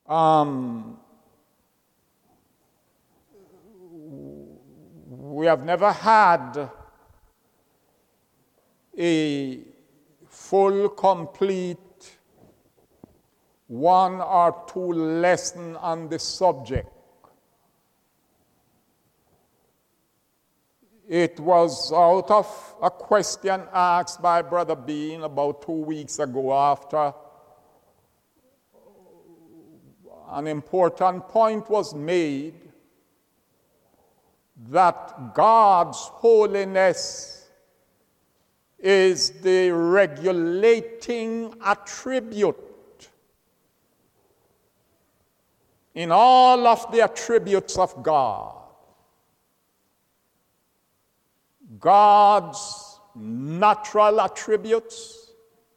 Um, we have never had a full, complete one or two lesson on the subject. It was out of a question asked by Brother Bean about 2 weeks ago after an important point was made that God's holiness is the regulating attribute in all of the attributes of God. God's natural attributes,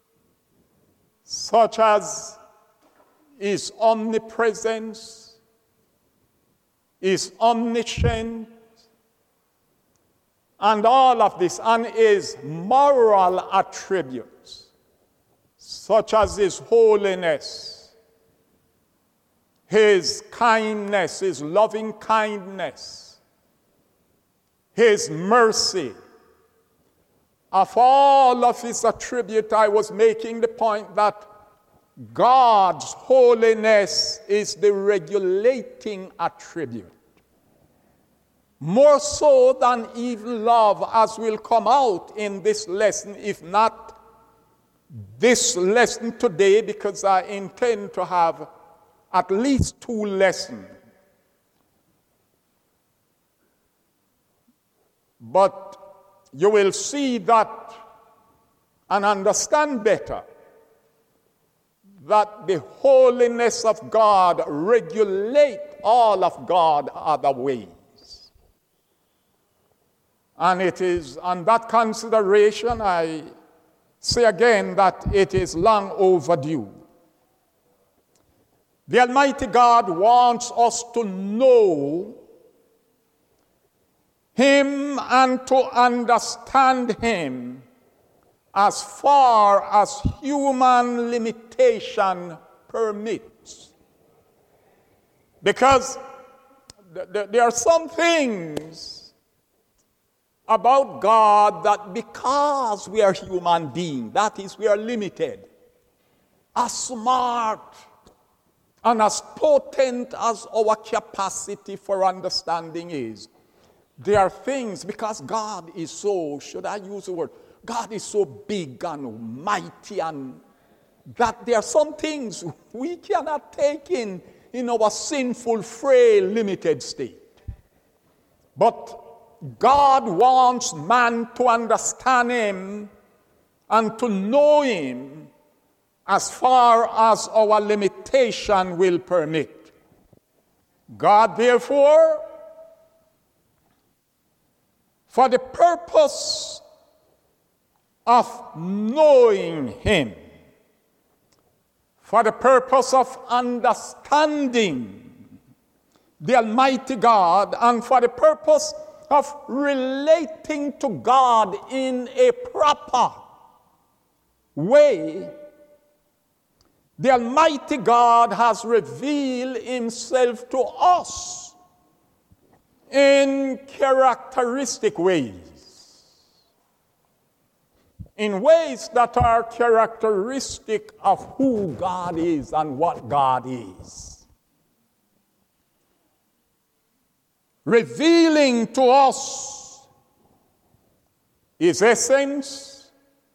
such as His omnipresence, His omniscience, and all of this, and His moral attributes, such as His holiness, His kindness, His loving kindness, His mercy. Of all of His attributes, I was making the point that God's holiness is the regulating attribute. More so than even love, as will come out in this lesson, if not this lesson today, because I intend to have at least 2 lessons. But you will see that and understand better that the holiness of God regulates all of God's other ways. And it is on that consideration, I say again, that it is long overdue. The Almighty God wants us to know Him and to understand Him as far as human limitation permits. Because there are some things about God that because we are human beings, that is, we are limited, as smart and as potent as our capacity for understanding is, there are things, because God is so, should I use the word, God is so big and mighty, and that there are some things we cannot take in our sinful, frail, limited state. But God wants man to understand Him and to know Him as far as our limitation will permit. God, therefore, for the purpose of knowing Him, for the purpose of understanding the Almighty God, and for the purpose of relating to God in a proper way, the Almighty God has revealed Himself to us in characteristic ways, in ways that are characteristic of who God is and what God is. Revealing to us His essence,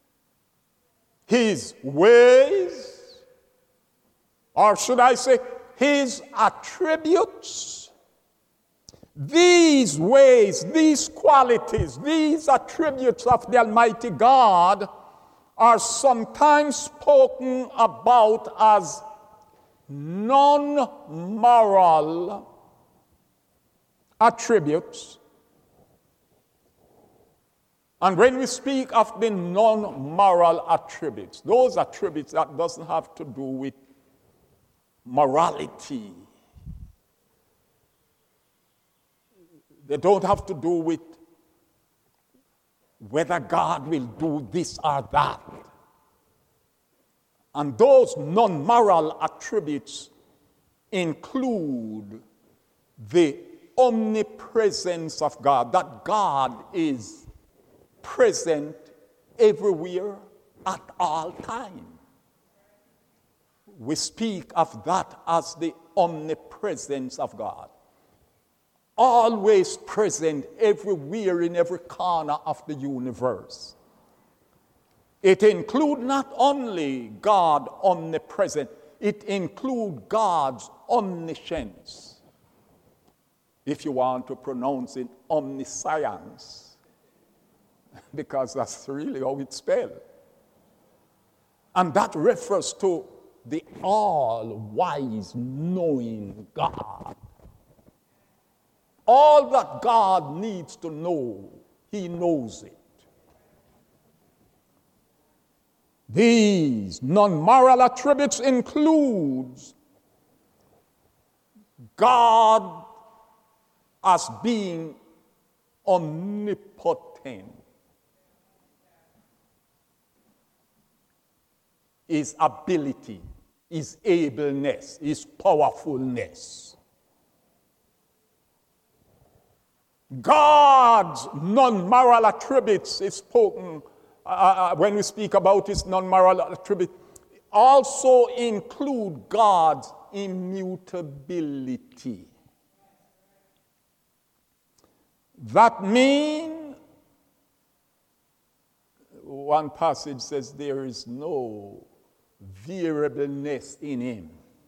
His ways, or should I say, His attributes. These ways, these qualities, these attributes of the Almighty God are sometimes spoken about as non-moral attributes. And when we speak of the non-moral attributes, those attributes that doesn't have to do with morality. They don't have to do with whether God will do this or that. And those non-moral attributes include the omnipresence of God, that God is present everywhere at all times. We speak of that as the omnipresence of God. Always present everywhere in every corner of the universe. It includes not only God omnipresent, it includes God's omniscience. If you want to pronounce it, omniscience, because that's really how it's spelled. And that refers to the all-wise knowing God. All that God needs to know, he knows it. These non-moral attributes includes God as being omnipotent. His ability, his ableness, his powerfulness. God's non-moral attributes is spoken when we speak about his non-moral attribute, also include God's immutability. That means, one passage says there is no variableness in him.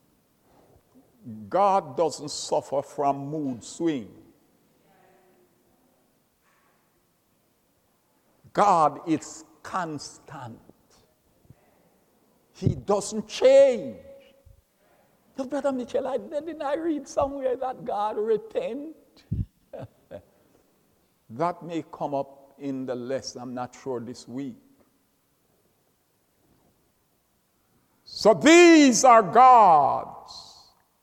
God doesn't suffer from mood swing. God is constant. He doesn't change. But Brother Mitchell, didn't I read somewhere that God repent? That may come up in the lesson, I'm not sure this week. So these are God's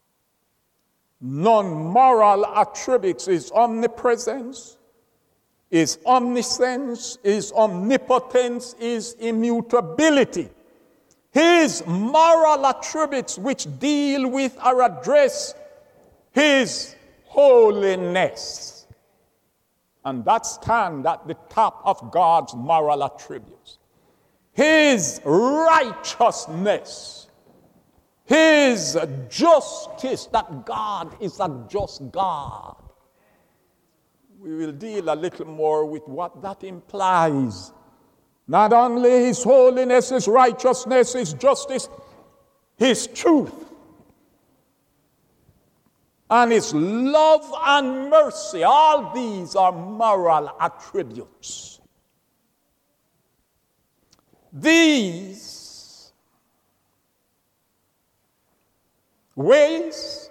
non-moral attributes: his omnipresence, his omniscience, his omnipotence, his immutability. His moral attributes which deal with or address his holiness. And that stands at the top of God's moral attributes. His righteousness, his justice, that God is a just God. We will deal a little more with what that implies. Not only his holiness, his righteousness, his justice, his truth, and his love and mercy. All these are moral attributes. These ways,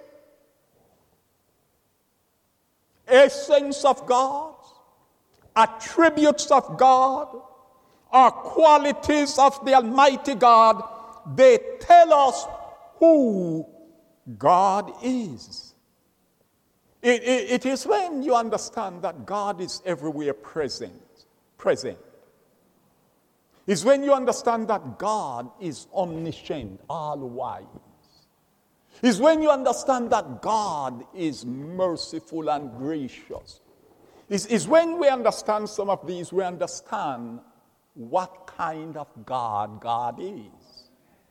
essence of God, attributes of God, are qualities of the Almighty God. They tell us who God is. It is when you understand that God is everywhere present. It's when you understand that God is omniscient, all-wise. It's when you understand that God is merciful and gracious. It's when we understand some of these, we understand what kind of God God is.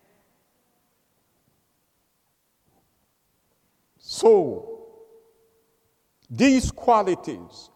So, these qualities,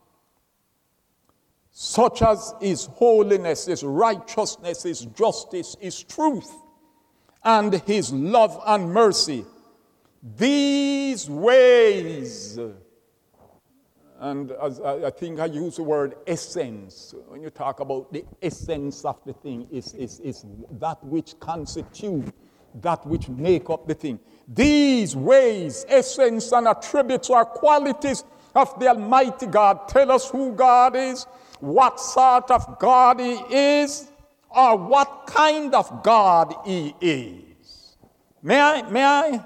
such as his holiness, his righteousness, his justice, his truth, and his love and mercy, these ways, and as I think I use the word essence. When you talk about the essence of the thing, is that which constitute, that which make up the thing. These ways, essence, and attributes are qualities of the Almighty God. Tell us who God is, what sort of God he is, or what kind of God he is. May I?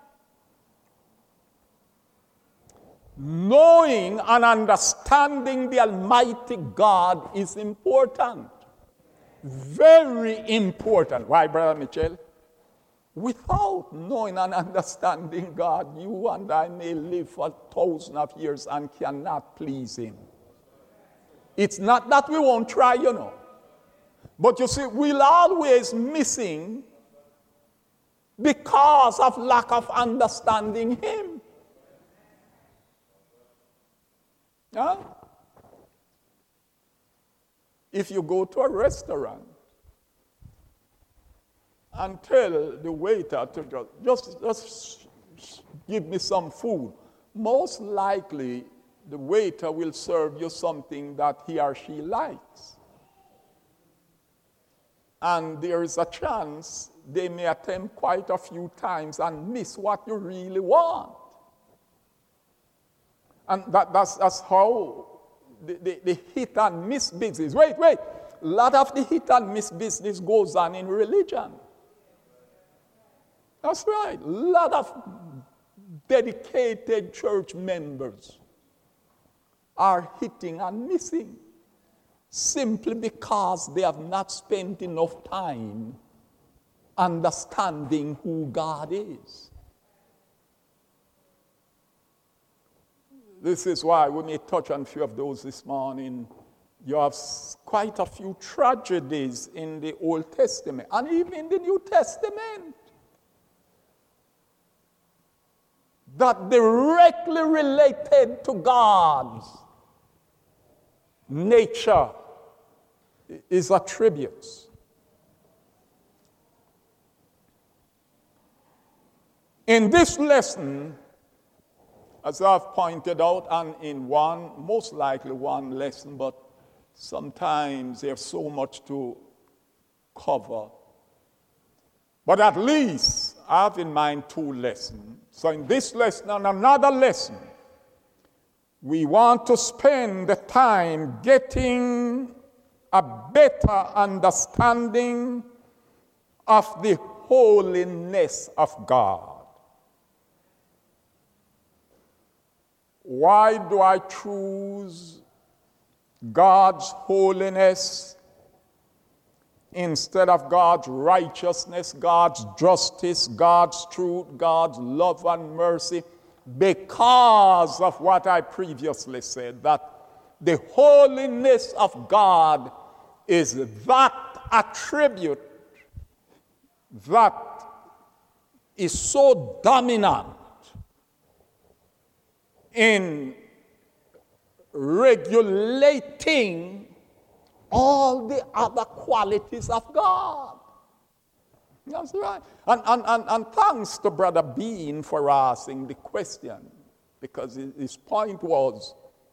Knowing and understanding the Almighty God is important. Very important. Why, Brother Mitchell? Without knowing and understanding God, you and I may live for thousands of years and cannot please him. It's not that we won't try, But you see, we'll always missing because of lack of understanding him. Huh? If you go to a restaurant and tell the waiter to just give me some food, most likely the waiter will serve you something that he or she likes. And there is a chance they may attempt quite a few times and miss what you really want. And that's how the hit and miss business. Wait. A lot of the hit and miss business goes on in religion. That's right. A lot of dedicated church members are hitting and missing simply because they have not spent enough time understanding who God is. This is why we may touch on a few of those this morning. You have quite a few tragedies in the Old Testament and even in the New Testament that directly related to God's nature, his attributes. In this lesson, as I've pointed out, and in most likely one lesson, but sometimes there's so much to cover. But at least I have in mind 2 lessons. So in this lesson and another lesson, we want to spend the time getting a better understanding of the holiness of God. Why do I choose God's holiness instead of God's righteousness, God's justice, God's truth, God's love and mercy? Because of what I previously said, that the holiness of God is that attribute that is so dominant in regulating all the other qualities of God. That's right. And thanks to Brother Bean for asking the question, because his point was,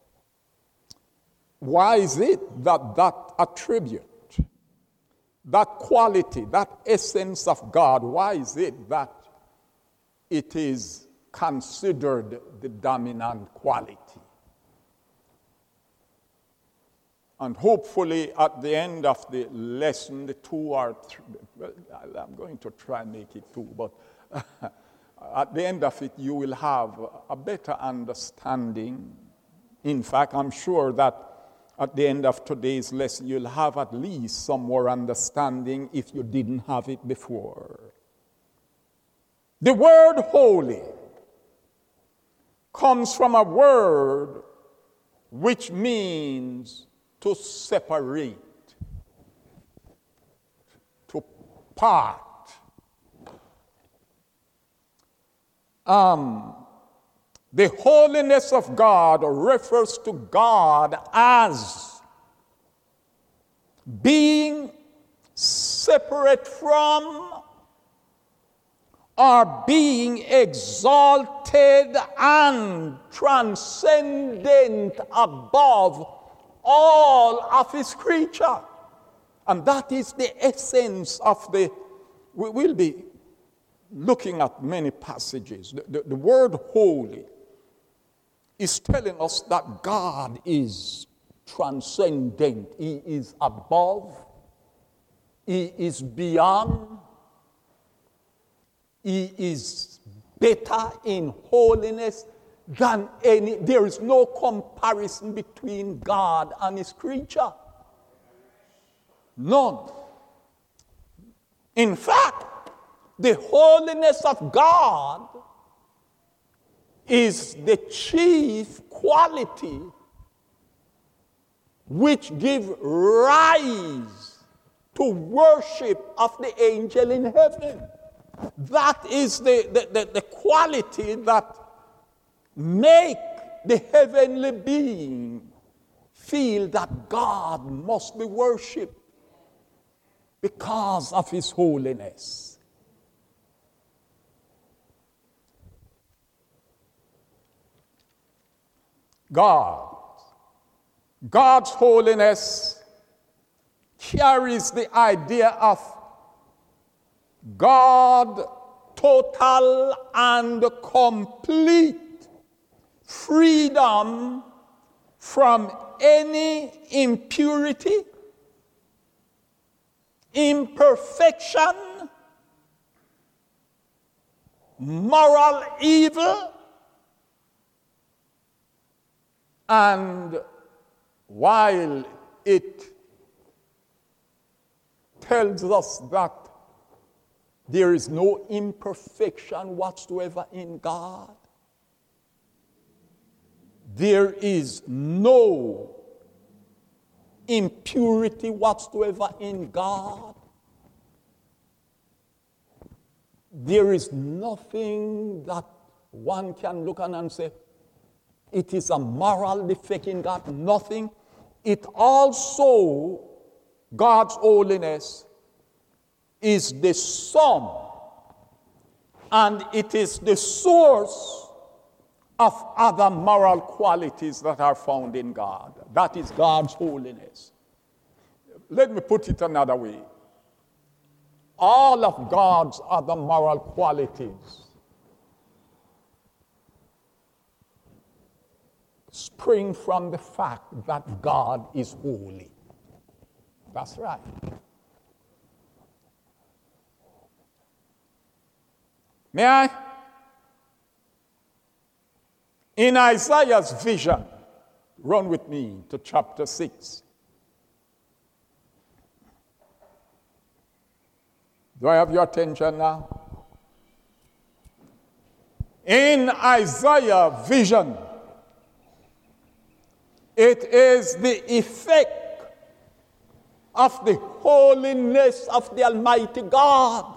why is it that attribute, that quality, that essence of God, why is it that it is considered the dominant quality? And hopefully at the end of the lesson, the 2 or 3, I'm going to try and make it 2, but at the end of it, you will have a better understanding. In fact, I'm sure that at the end of today's lesson, you'll have at least some more understanding if you didn't have it before. The word holy comes from a word which means to separate, to part. The holiness of God refers to God as being separate from or being exalted and transcendent above all of his creature. And that is the essence of we will be looking at many passages. The word holy is telling us that God is transcendent. He is above. He is beyond. He is better in holiness than any. There is no comparison between God and his creature. None. In fact, the holiness of God is the chief quality which gives rise to worship of the angel in heaven. That is the quality that make the heavenly being feel that God must be worshipped because of his holiness. God's holiness carries the idea of God total and complete freedom from any impurity, imperfection, moral evil, and while it tells us that there is no imperfection whatsoever in God, there is no impurity whatsoever in God, there is nothing that one can look on and say, it is a moral defect in God. Nothing. It also, God's holiness, is the sum and it is the source of other moral qualities that are found in God. That is God's holiness. Let me put it another way. All of God's other moral qualities spring from the fact that God is holy. That's right. May I? In Isaiah's vision, run with me to chapter 6. Do I have your attention now? In Isaiah's vision, it is the effect of the holiness of the Almighty God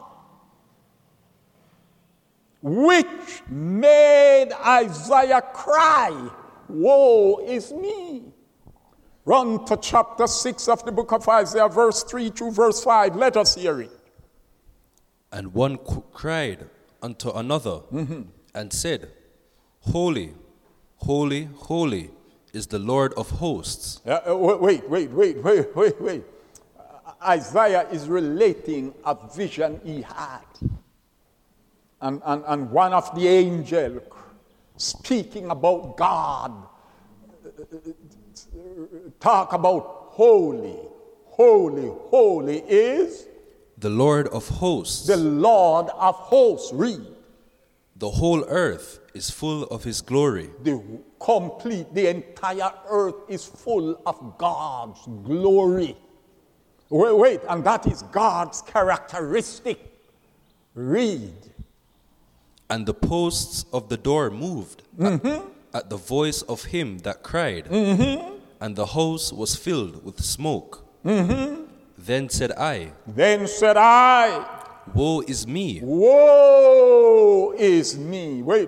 which made Isaiah cry, woe is me. Run to chapter 6 of the book of Isaiah, verse 3 to verse 5. Let us hear it. And one cried unto another and said, Holy, holy, holy is the Lord of hosts. Wait. Isaiah is relating a vision he had. And one of the angels speaking about God talk about holy is the Lord of hosts. The Lord of hosts. Read. The whole earth is full of his glory. The entire earth is full of God's glory. Wait, and that is God's characteristic. Read. And the posts of the door moved at the voice of him that cried, and the house was filled with smoke. Then said I, Woe is me. Woe is me. Wait.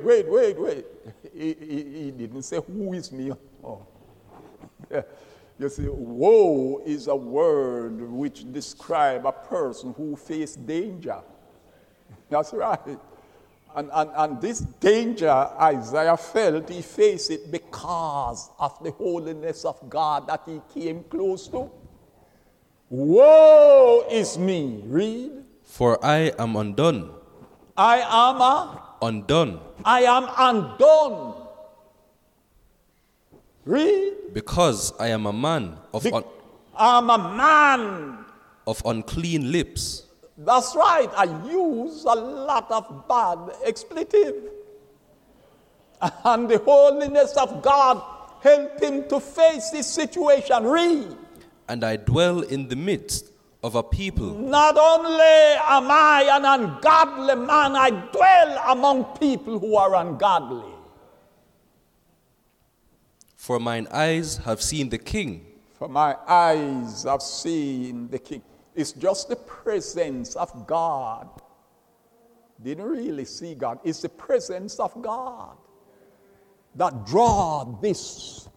He didn't say who is me. Oh. You see, woe is a word which describes a person who faces danger. That's right. And this danger Isaiah felt, he faced it because of the holiness of God that he came close to. Woe is me. Read. For I am undone. I am undone. I am undone. Read. Because I am a man I'm a man of unclean lips. That's right. I use a lot of bad expletive. And the holiness of God helped him to face this situation. Read. And I dwell in the midst of a people. Not only am I an ungodly man, I dwell among people who are ungodly. For mine eyes have seen the King, For my eyes have seen the King. It's just the presence of God. Didn't really see God. It's the presence of God that draw this.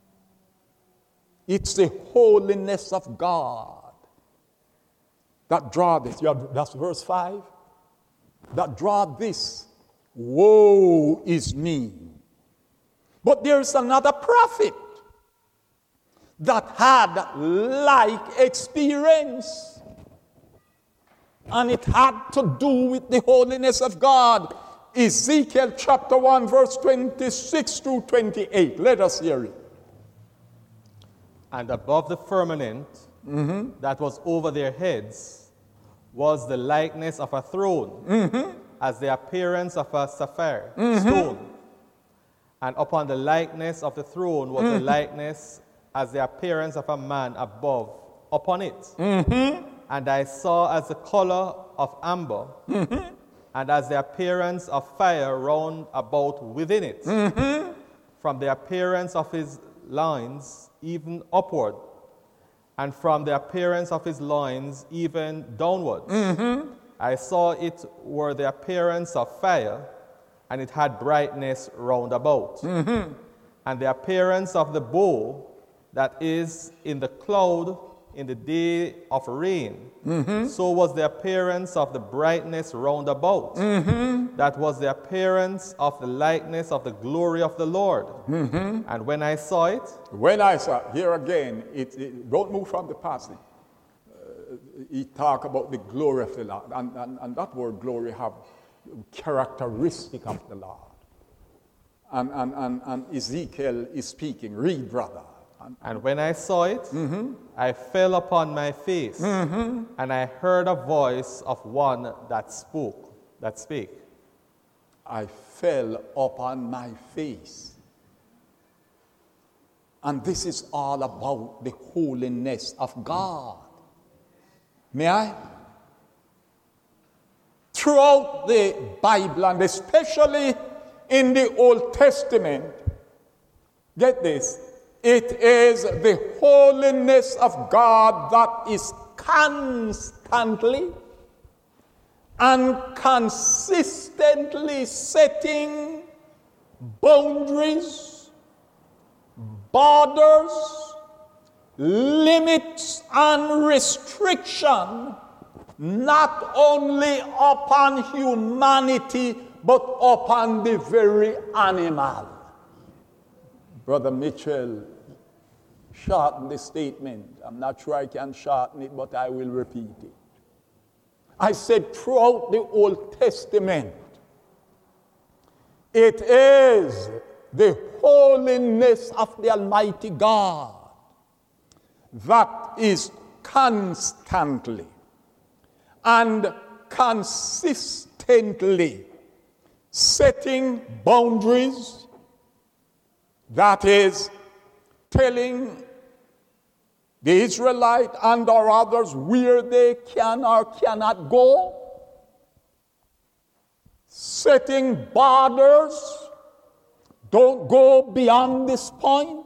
It's the holiness of God that draw this. That's verse 5. That draw this. Woe is me. But there's another prophet that had like experience. And it had to do with the holiness of God. Ezekiel chapter 1 verse 26 through 28. Let us hear it. And above the firmament that was over their heads was the likeness of a throne, as the appearance of a sapphire stone. And upon the likeness of the throne was the likeness as the appearance of a man above upon it. And I saw as the color of amber, and as the appearance of fire round about within it, from the appearance of his loins even upward, and from the appearance of his loins even downwards. I saw it were the appearance of fire, and it had brightness round about. And the appearance of the bow that is in the cloud in the day of rain, so was the appearance of the brightness round about. That was the appearance of the likeness of the glory of the Lord. And when I saw it, here again, don't move from the passage. He talk about the glory of the Lord, and that word glory have characteristic of the Lord. And Ezekiel is speaking. Read, brother. And when I saw it, I fell upon my face, and I heard a voice of one that spake. I fell upon my face. And this is all about the holiness of God. May I? Throughout the Bible, and especially in the Old Testament, get this, it is the holiness of God that is constantly and consistently setting boundaries, borders, limits, and restriction, not only upon humanity, but upon the very animal. Brother Mitchell, shorten the statement. I'm not sure I can shorten it, but I will repeat it. I said throughout the Old Testament, it is the holiness of the Almighty God that is constantly and consistently setting boundaries, that is, telling the Israelite and or others where they can or cannot go, setting borders, don't go beyond this point,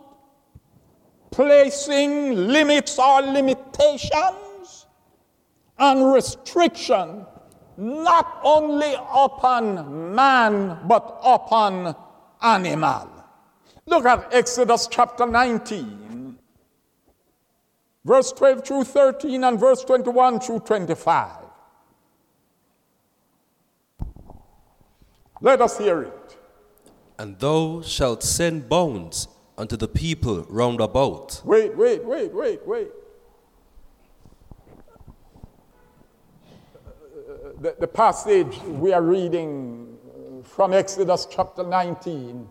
placing limits or limitations and restriction not only upon man but upon animal. Look at Exodus chapter 19, verse 12 through 13 and verse 21 through 25. Let us hear it. And thou shalt send bounds unto the people round about. Wait. The passage we are reading from Exodus chapter 19,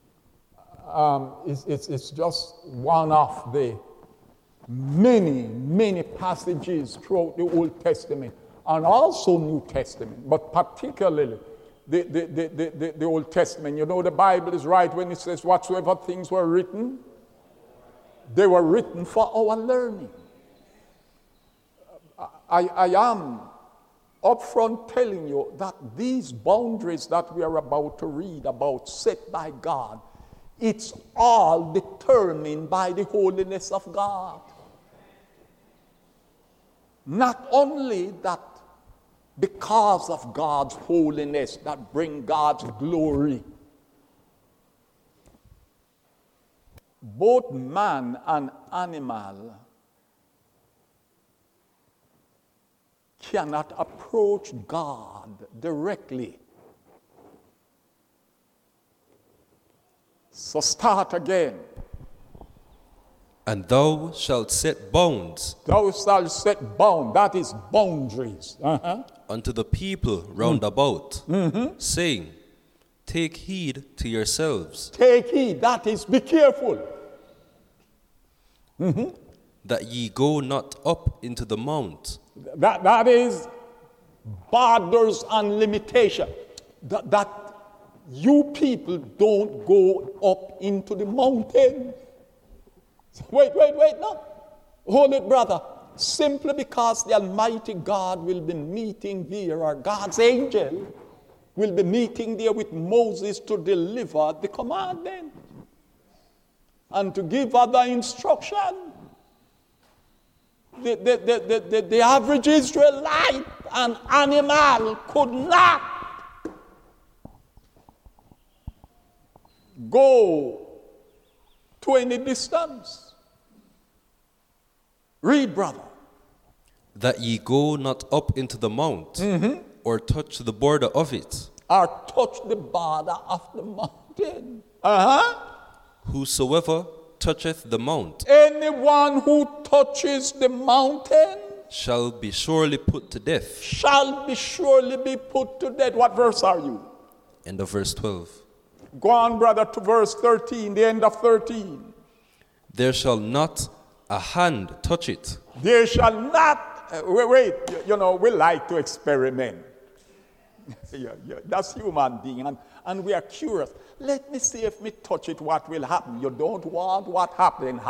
it's just one of the many passages throughout the Old Testament and also New Testament, but particularly the Old Testament. You know, the Bible is right when it says whatsoever things were written, they were written for our learning. I am upfront telling you that these boundaries that we are about to read about set by God, it's all determined by the holiness of God. Not only that because of God's holiness that bring God's glory, both man and animal cannot approach God directly. So start again. And thou shalt set bounds Thou shalt set bound, that is boundaries, unto the people round about, saying, Take heed to yourselves, Take heed, that is be careful. that ye go not up into the mount, That is borders and limitation. That you people don't go up into the mountain. Wait, no. Hold it, brother. Simply because the Almighty God will be meeting there, or God's angel will be meeting there with Moses to deliver the commandment and to give other instruction. The average Israelite, an animal, could not go to any distance. Read, brother. that ye go not up into the mount, or touch the border of it. Or touch the border of the mountain. Whosoever toucheth the mount Anyone who touches the mountain shall be surely put to death. shall be surely be put to death. What verse are you? End of verse 12. Go on, brother, to verse 13, the end of 13. There shall not a hand touch it, There shall not, wait, you know, we like to experiment. That's human being, and we are curious. Let me see if me touch it, what will happen. You don't want what happen.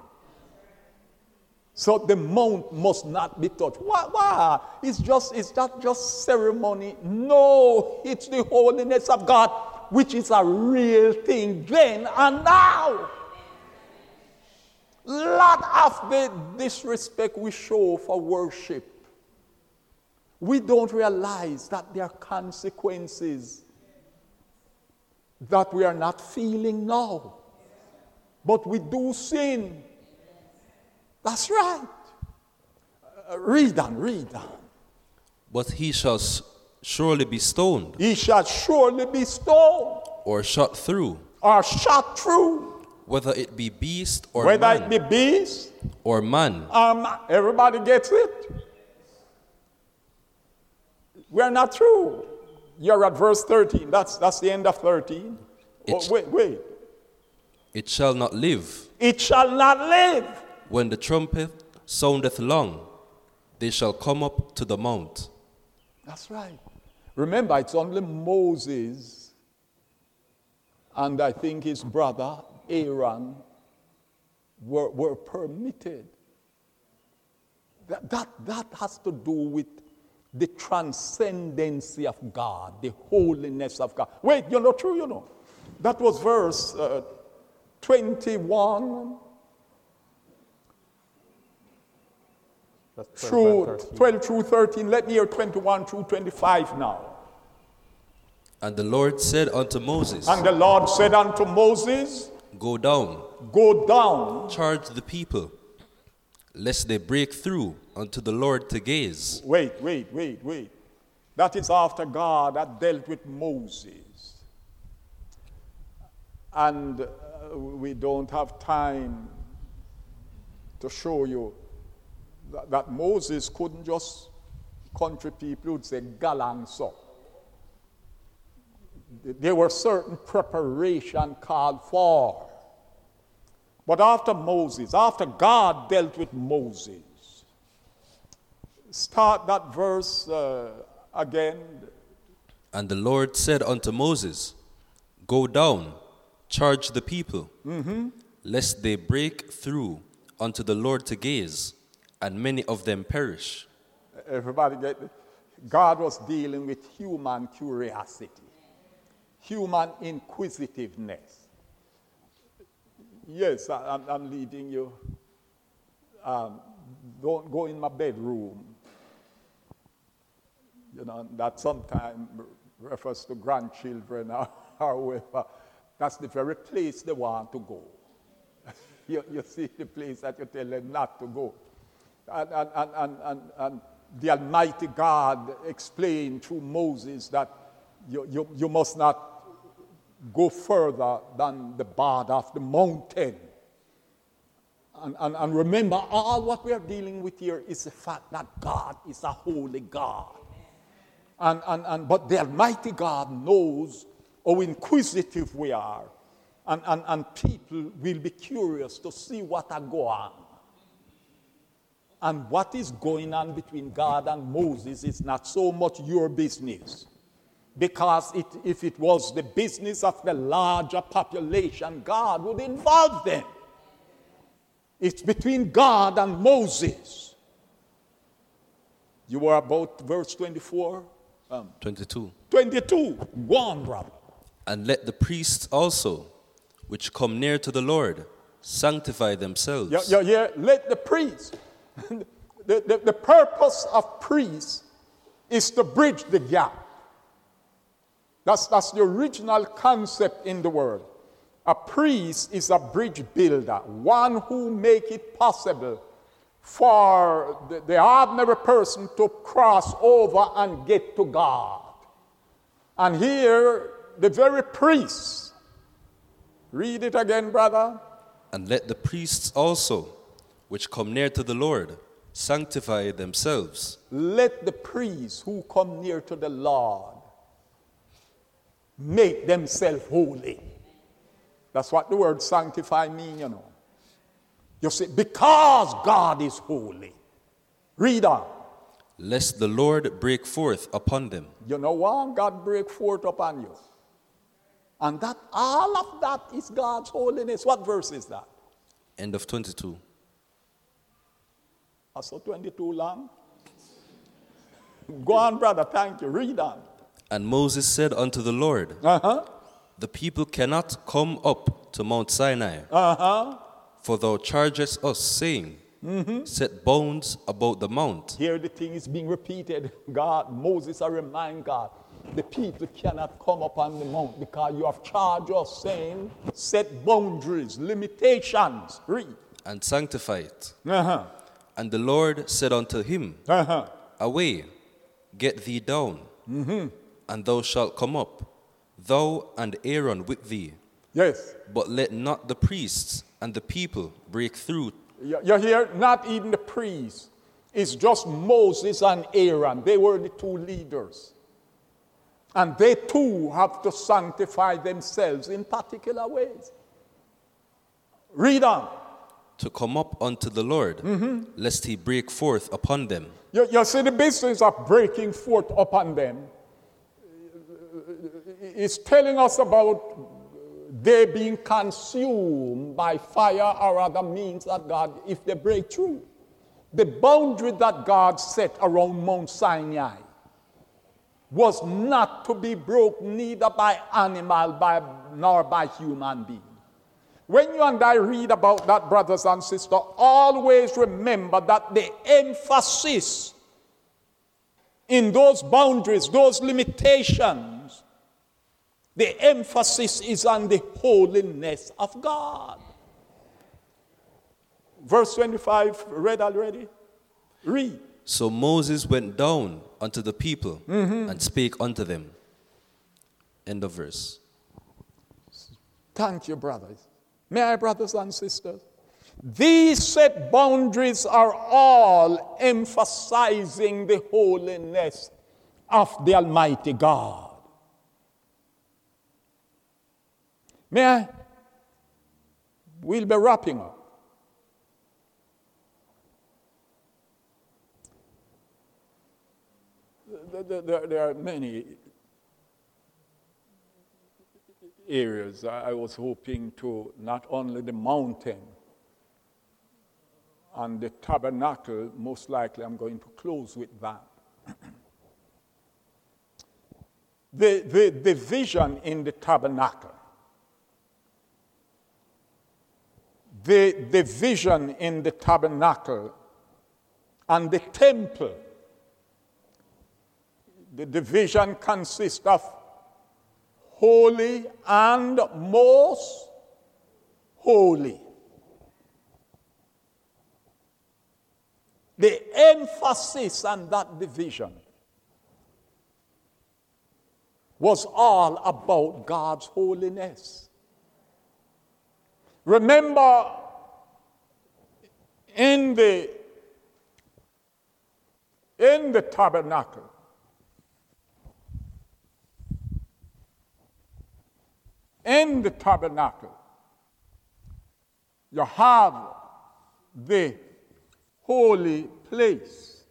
So the mount must not be touched. Why? It's not just ceremony. No, it's the holiness of God, which is a real thing then and now. Lot of the disrespect we show for worship, we don't realize that there are consequences that we are not feeling now. But we do sin. That's right. Read on. but he shall surely be stoned, He shall surely be stoned or shot through, or shot through, whether it be beast or whether man, it be beast. or man. Everybody gets it? We're not through. You're at verse 13. That's the end of 13. Wait. It shall not live. It shall not live. When the trumpet soundeth long, they shall come up to the mount. That's right. Remember, it's only Moses and I think his brother Aaron were permitted. That has to do with the transcendency of God, the holiness of God. Wait, you're not true, you know. That was verse 21 through 12 through 13. Let me hear 21 through 25 now. And the Lord said unto Moses, And the Lord said unto Moses, Go down, Go down. charge the people, lest they break through unto the Lord to gaze. Wait. That is after God had dealt with Moses. And we don't have time to show you that Moses couldn't just, country people would say, galang so. There were certain preparation called for. But after God dealt with Moses, start that verse again. And the Lord said unto Moses, Go down, charge the people, lest they break through unto the Lord to gaze, and many of them perish. Everybody get it? God was dealing with human curiosity, human inquisitiveness. Yes, I'm leading you. Don't go in my bedroom. You know, that sometimes refers to grandchildren or whoever. That's the very place they want to go. You see the place that you tell them not to go. And the Almighty God explained through Moses that you must not go further than the border of the mountain. And remember, all what we are dealing with here is the fact that God is a holy God. But the Almighty God knows how inquisitive we are. And people will be curious to see what are going on. And what is going on between God and Moses is not so much your business. Because if it was the business of the larger population, God would involve them. It's between God and Moses. You were about verse 24? 22. 22. Go on, brother. And let the priests also, which come near to the Lord, sanctify themselves. Yeah. Let the priests. The purpose of priests is to bridge the gap. That's the original concept in the word. A priest is a bridge builder, one who make it possible for the ordinary person to cross over and get to God. And here, the very priests, read it again, brother. And let the priests also, which come near to the Lord, sanctify themselves. Let the priests who come near to the Lord make themselves holy. That's what the word sanctify means, you know. You see, because God is holy. Read on. Lest the Lord break forth upon them. You know what? God break forth upon you. And that all of that is God's holiness. What verse is that? End of 22. I saw 22 long. Go on, brother. Thank you. Read on. And Moses said unto the Lord, the people cannot come up to Mount Sinai. For thou chargest us, saying, set bounds about the mount. Here the thing is being repeated. Moses remind God, the people cannot come up on the mount because you have charged us, saying, set boundaries, limitations. Read. And sanctify it. And the Lord said unto him, away, get thee down, and thou shalt come up, thou and Aaron with thee. Yes. But let not the priests and the people break through. You hear? Not even the priests. It's just Moses and Aaron. They were the two leaders. And they too have to sanctify themselves in particular ways. Read on. To come up unto the Lord, lest he break forth upon them. You see, the business of breaking forth upon them is telling us about they being consumed by fire or other means that God, if they break through. The boundary that God set around Mount Sinai was not to be broken neither by animal nor by human being. When you and I read about that, brothers and sisters, always remember that the emphasis in those boundaries, those limitations, the emphasis is on the holiness of God. Verse 25, read already? Read. So Moses went down unto the people and spake unto them. End of verse. Thank you, brothers. May I, brothers and sisters? These set boundaries are all emphasizing the holiness of the Almighty God. May I? We'll be wrapping up. There are many areas. I was hoping to not only the mountain and the tabernacle, most likely I'm going to close with that. The vision in the tabernacle. The vision in the tabernacle and the temple. The vision consists of holy and most holy. The emphasis on that division was all about God's holiness. Remember, in the tabernacle, you have the holy place.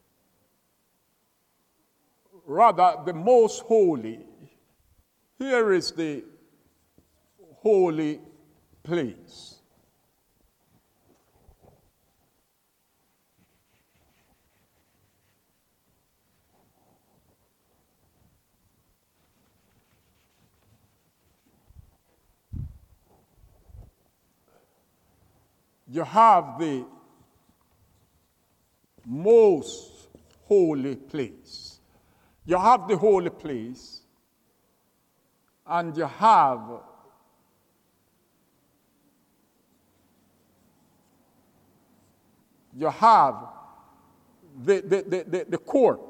Rather, the most holy. Here is the holy place. You have the most holy place. You have the holy place, and you have the court.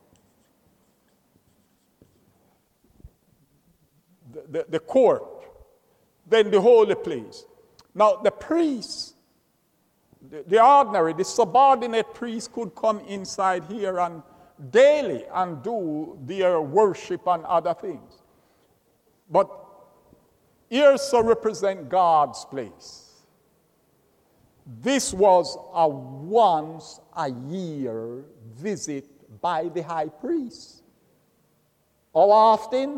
The court, then the holy place. Now the priests, the ordinary, the subordinate priests could come inside here and daily and do their worship and other things. But here so represent God's place. This was a once a year visit by the high priest. How often?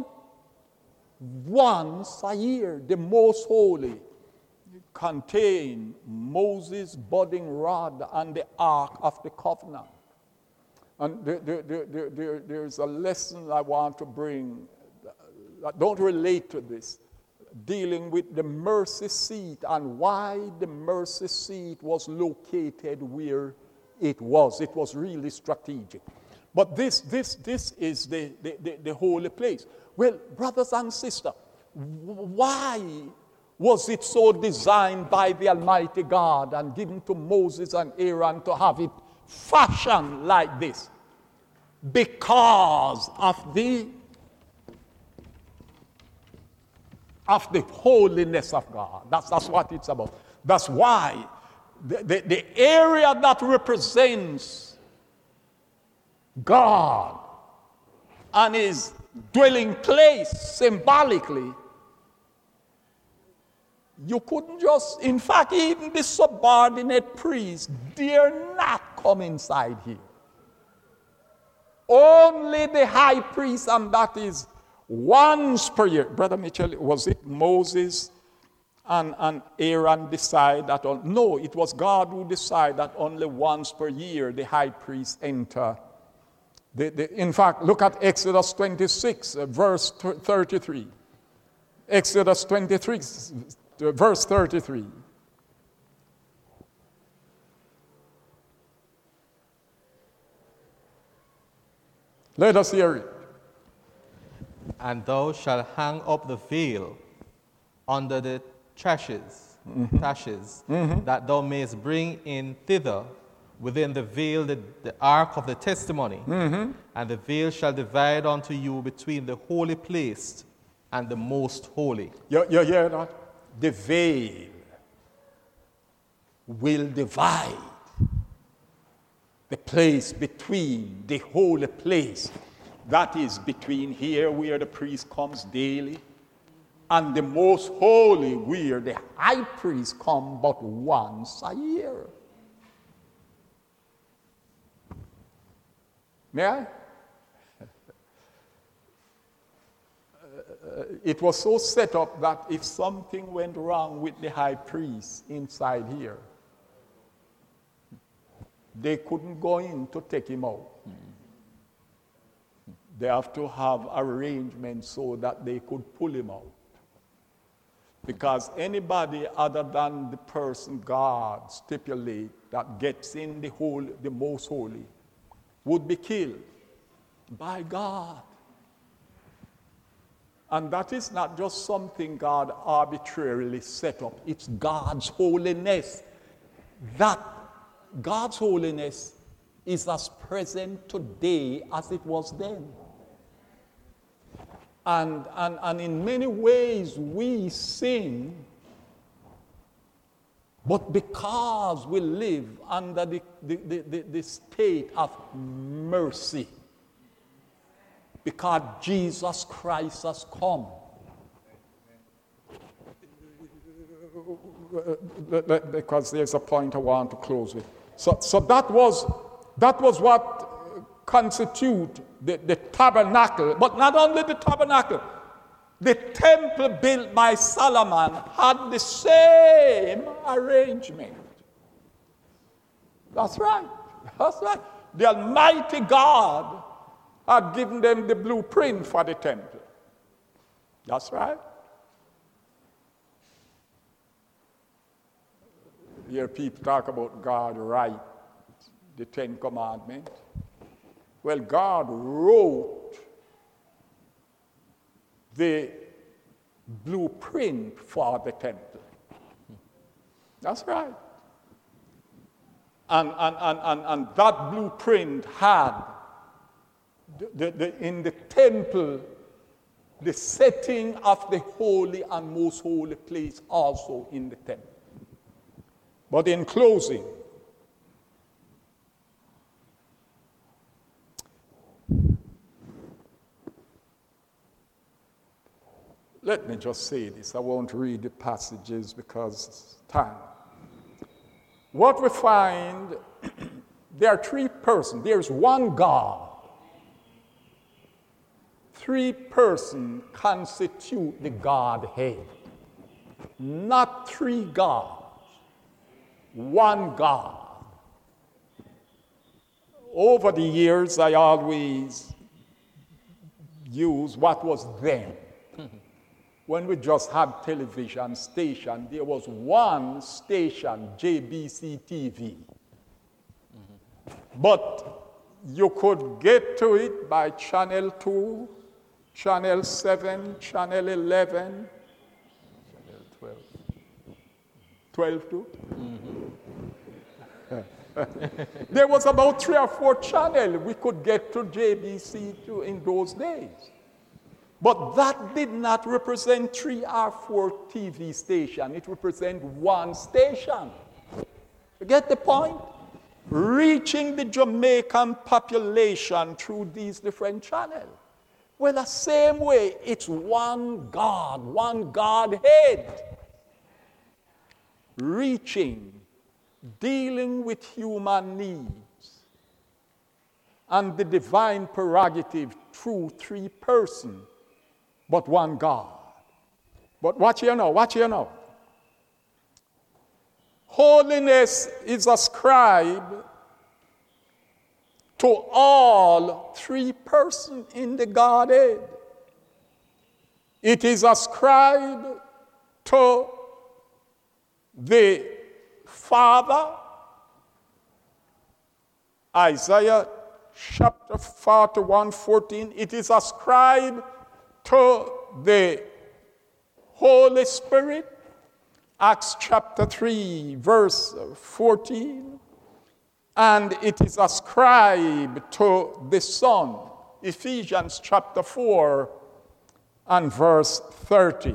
Once a year, the most holy contained Moses' budding rod and the Ark of the Covenant. And there's a lesson I want to bring that don't relate to this, dealing with the mercy seat and why the mercy seat was located where it was. It was really strategic. But this is the holy place. Well, brothers and sisters, why was it so designed by the Almighty God and given to Moses and Aaron to have it fashioned like this? Because of the holiness of God. That's what it's about. That's why the area that represents God and his dwelling place symbolically, you couldn't just, in fact, even the subordinate priests dare not come inside here. Only the high priest, and that is once per year. Brother Mitchell, was it Moses and Aaron decide that? No, it was God who decided that only once per year the high priest enter. In fact, look at Exodus 26, verse 33. Exodus 23, verse 33. Let us hear it. And thou shalt hang up the veil under the trashes, that thou mayest bring in thither within the veil the ark of the testimony. And the veil shall divide unto you between the holy place and the most holy. You hear that? The veil will divide the place between the holy place, that is between here where the priest comes daily, and the most holy where the high priest comes but once a year. May I? It was so set up that if something went wrong with the high priest inside here, they couldn't go in to take him out. They have to have arrangements so that they could pull him out. Because anybody other than the person God stipulate that gets in the most holy would be killed by God. And that is not just something God arbitrarily set up. It's God's holiness. That God's holiness is as present today as it was then. And in many ways we sin, but because we live under the state of mercy, because Jesus Christ has come. Because there's a point I want to close with. So that was what constitute the tabernacle, but not only the tabernacle. The temple built by Solomon had the same arrangement. That's right. That's right. The Almighty God had given them the blueprint for the temple. That's right. You hear people talk about God write the Ten Commandments. Well, God wrote the blueprint for the temple. That's right. And that blueprint had in the temple the setting of the holy and most holy place also in the temple. But in closing, let me just say this. I won't read the passages because it's time. What we find, there are three persons. There's one God. Three persons constitute the Godhead. Not three gods. One God. Over the years, I always use what was then. When we just had television station, there was one station, JBC TV. But you could get to it by Channel 2, Channel 7, Channel 11, Channel 12. 12 too? There was about 3 or 4 channels we could get to JBC too in those days. But that did not represent 3 or 4 TV stations. It represented one station. You get the point? Reaching the Jamaican population through these different channels. Well, the same way, it's one God, one Godhead. Reaching, dealing with human needs, and the divine prerogative through 3 persons, but one God. But watch here now. Holiness is ascribed to all 3 persons in the Godhead. It is ascribed to the Father, Isaiah chapter 41:14. It is ascribed to the Holy Spirit, Acts chapter 3, verse 14. And it is ascribed to the Son, Ephesians chapter 4 and verse 30.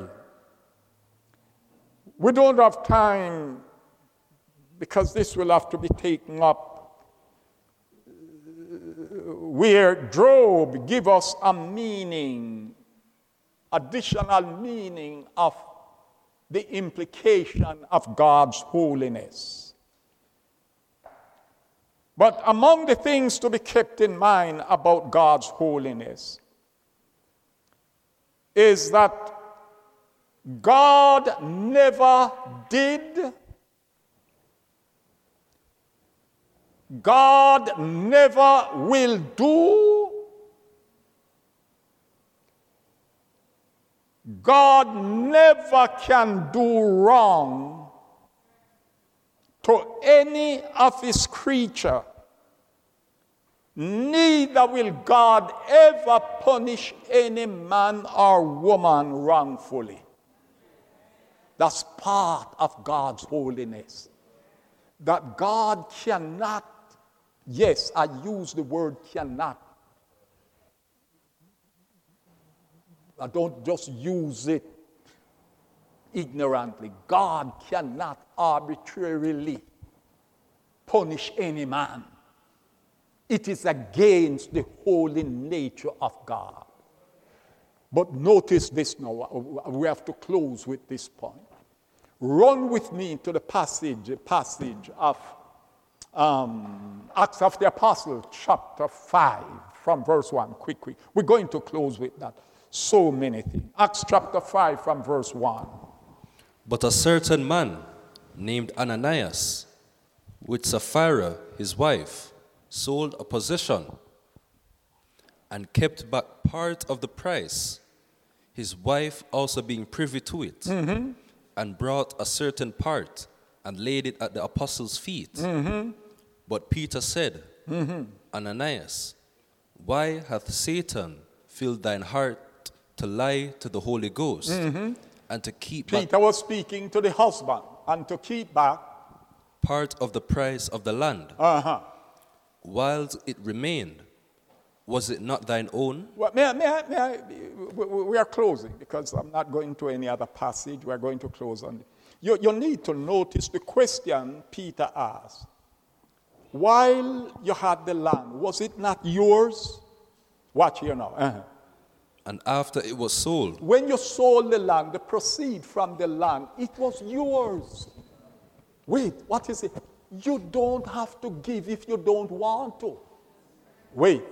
We don't have time because this will have to be taken up where Job gives us a meaning, additional meaning of the implication of God's holiness. But among the things to be kept in mind about God's holiness is that God never did, God never will do. God never can do wrong to any of his creature. Neither will God ever punish any man or woman wrongfully. That's part of God's holiness. That God cannot, yes, I use the word cannot. I don't just use it ignorantly. God cannot arbitrarily punish any man. It is against the holy nature of God. But notice this now. We have to close with this point. Run with me to the passage of Acts of the Apostles, chapter 5, from verse 1. Quick. We're going to close with that. So many things. Acts chapter 5 from verse 1. But a certain man named Ananias, with Sapphira his wife, sold a possession and kept back part of the price, his wife also being privy to it, and brought a certain part and laid it at the apostles' feet. But Peter said, Ananias, why hath Satan filled thine heart to lie to the Holy Ghost and to keep back Peter was speaking to the husband, and to keep back part of the price of the land, whilst it remained? Was it not thine own? Well, we are closing because I'm not going to any other passage. We are going to close on it. You need to notice the question Peter asked. While you had the land, was it not yours? Watch here now. And after it was sold, when you sold the land, the proceed from the land, it was yours. Wait, what is it? You don't have to give if you don't want to. Wait.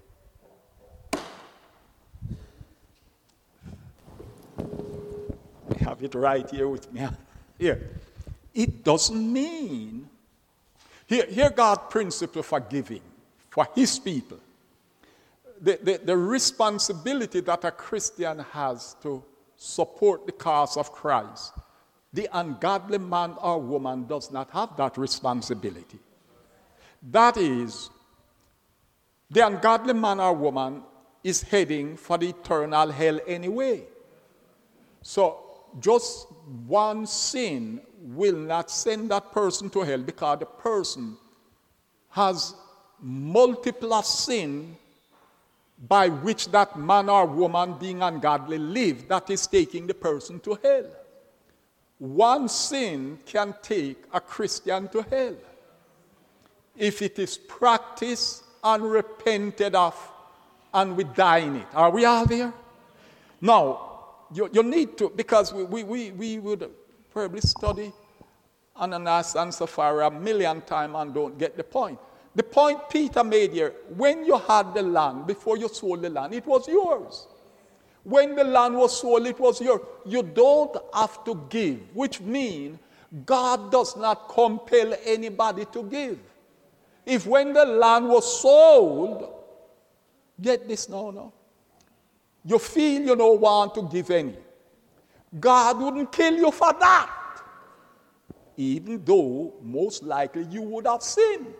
I have it right here with me. Here. It doesn't mean. Here God's principle for giving, for his people. The responsibility that a Christian has to support the cause of Christ. The ungodly man or woman does not have that responsibility. That is, the ungodly man or woman is heading for the eternal hell anyway. So just one sin will not send that person to hell, because the person has multiple sin by which that man or woman being ungodly live, that is taking the person to hell. One sin can take a Christian to hell if it is practiced and repented of and we die in it. Are we all there? Now, you need to, because we would probably study Ananias and Sapphira a million times and don't get the point. The point Peter made here, when you had the land, before you sold the land, it was yours. When the land was sold, it was yours. You don't have to give, which means God does not compel anybody to give. If when the land was sold, get this now, you feel you don't want to give any, God wouldn't kill you for that, even though most likely you would have sinned.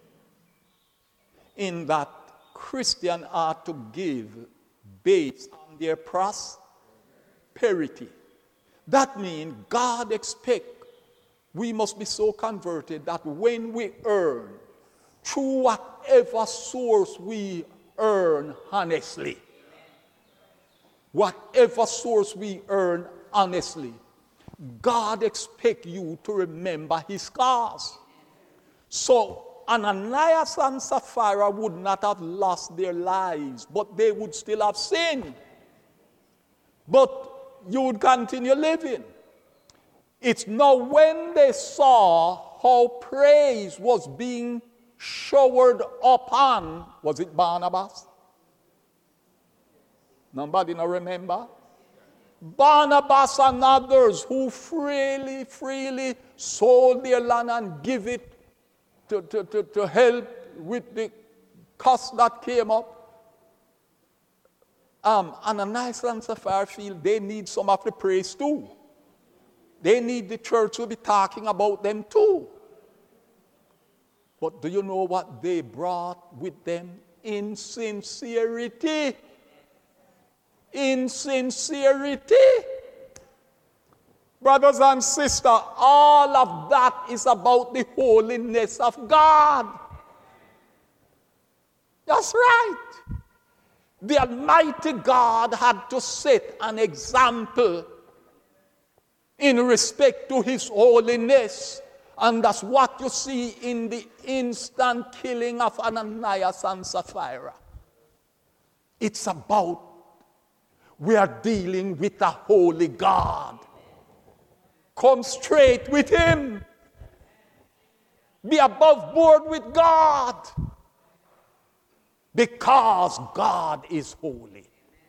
In that Christians are to give based on their prosperity. That means God expects we must be so converted that when we earn, through whatever source we earn honestly, whatever source we earn honestly, God expects you to remember his cause. So Ananias and Sapphira would not have lost their lives, but they would still have sinned. But you would continue living. It's now when they saw how praise was being showered upon, was it Barnabas? Nobody now remember? Barnabas and others who freely sold their land and give it to help with the cost that came up. Ananias and Sapphira feel they need some of the praise too. They need the church to be talking about them too. But do you know what they brought with them? Insincerity. Insincerity. Brothers and sisters, all of that is about the holiness of God. That's right. The Almighty God had to set an example in respect to His holiness. And that's what you see in the instant killing of Ananias and Sapphira. It's about, we are dealing with a holy God. Come straight with Him. Be above board with God. Because God is holy.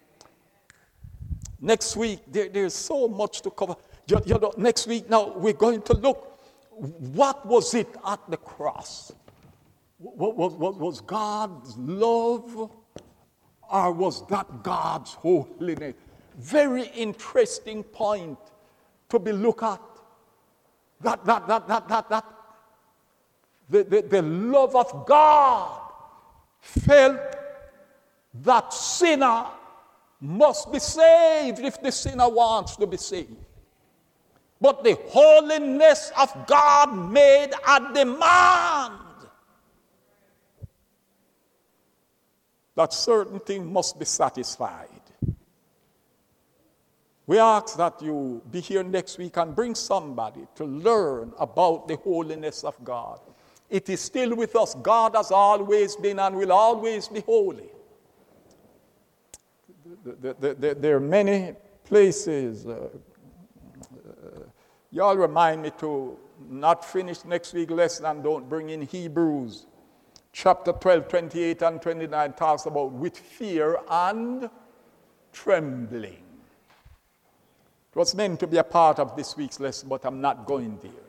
Next week, there's so much to cover. Next week, now, we're going to look. What was it at the cross? Was God's love, or was that God's holiness? Very interesting point to be looked at. The love of God felt that sinner must be saved if the sinner wants to be saved. But the holiness of God made a demand that certain things must be satisfied. We ask that you be here next week and bring somebody to learn about the holiness of God. It is still with us. God has always been and will always be holy. There are many places. Y'all remind me to not finish next week's lesson and don't bring in Hebrews. Chapter 12, 28 and 29 talks about with fear and trembling. It was meant to be a part of this week's lesson, but I'm not going there.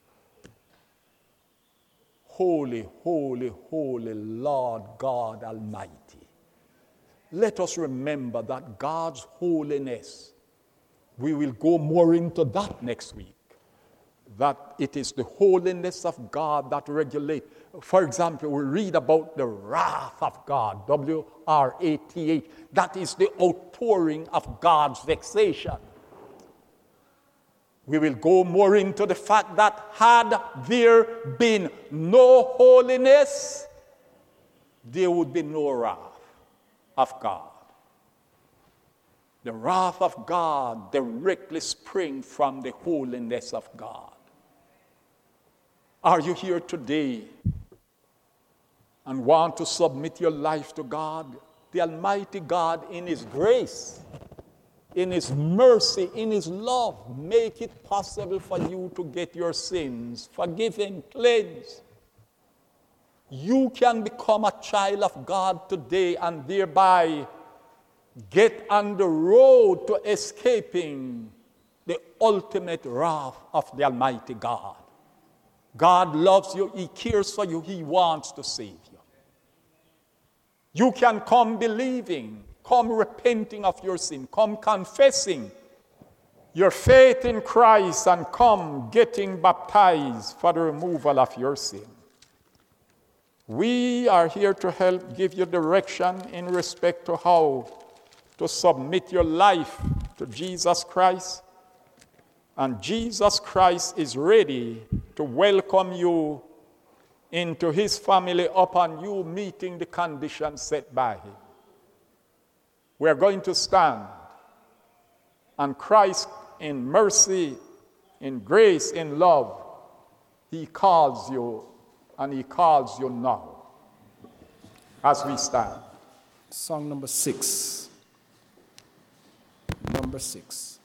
Holy, holy, holy Lord God Almighty. Let us remember that God's holiness, we will go more into that next week, that it is the holiness of God that regulates. For example, we read about the wrath of God, W-R-A-T-H. That is the outpouring of God's vexation. We will go more into the fact that had there been no holiness, there would be no wrath of God. The wrath of God directly springs from the holiness of God. Are you here today and want to submit your life to God? The Almighty God, in His grace, in His mercy, in His love, make it possible for you to get your sins forgiven, cleansed. You can become a child of God today and thereby get on the road to escaping the ultimate wrath of the Almighty God. God loves you. He cares for you. He wants to save you. You can come believing, come repenting of your sin, come confessing your faith in Christ, and come getting baptized for the removal of your sin. We are here to help give you direction in respect to how to submit your life to Jesus Christ. And Jesus Christ is ready to welcome you into His family upon you meeting the conditions set by Him. We are going to stand, and Christ in mercy, in grace, in love, He calls you, and He calls you now as we stand. Song number 6. Number 6.